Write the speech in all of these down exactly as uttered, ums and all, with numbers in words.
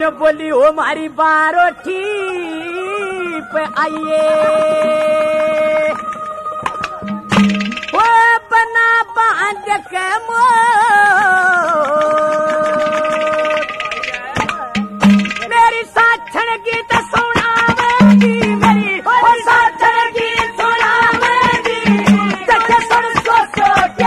बोली ओ मारी बारोठी पे आइए ओ बना बांध के मो मेरी साक्षण गीत सुनावेगी मेरी ओ साक्षण गीत सुनावेगी तक सुन सो सो के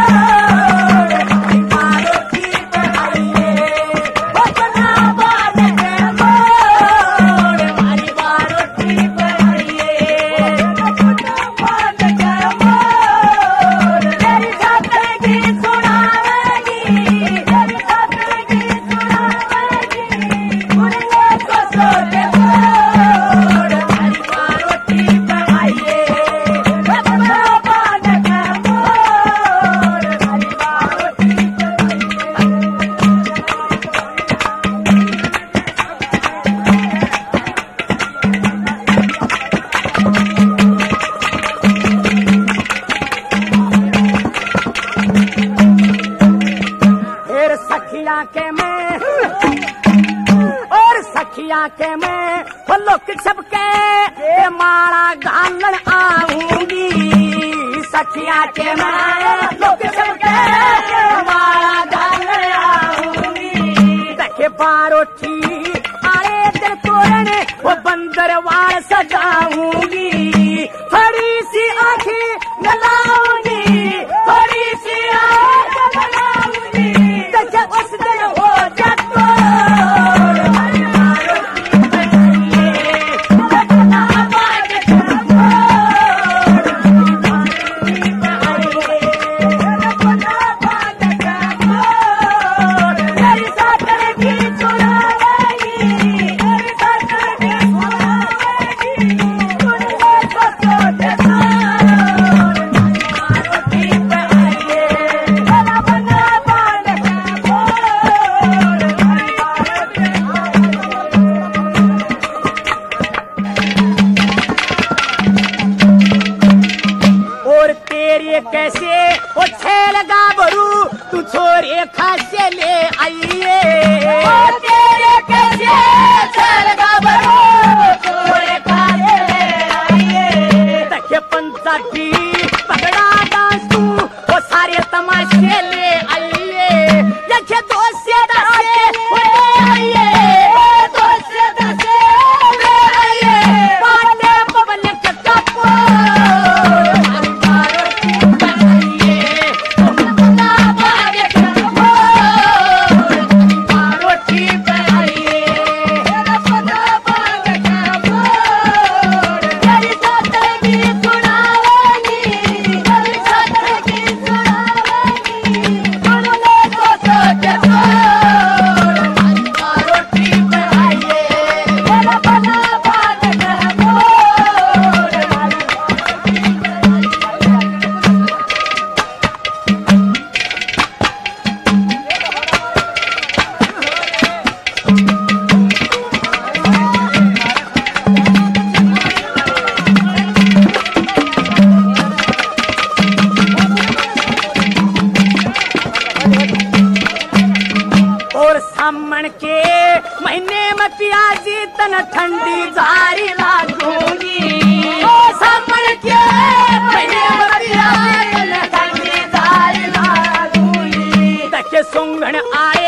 के में और सखिया के में फलोक छपके माला गालन आऊंगी सखिया के में लोक छपके माला गालन आऊंगी देखे बारोठी आए दिन तोरण वो बंदरवार सजाऊंगी थोड़ी सी आंखें गलाऊंगी थोड़ी सी आंखें गलाऊंगी देखे उस दिन हो जातो कैसे ओ छेल गाभरू तू छोरे खासे ले आइए ओ तेरे कैसे छेल गाभरू छोरे खासे ले आइए देखे पंचाटी पगड़ा डांस तू वो सारे तमाशे ले आइए देखे दो से दसे ले आइए दो से दसे ले आइए पाटे पवन के कपो सामन के महीने में प्याजी तन ठंडी जारी लागूंगी ओ सामन के महीने में प्याजी तन ठंडी जारी लागूंगी देखे सुंगन आए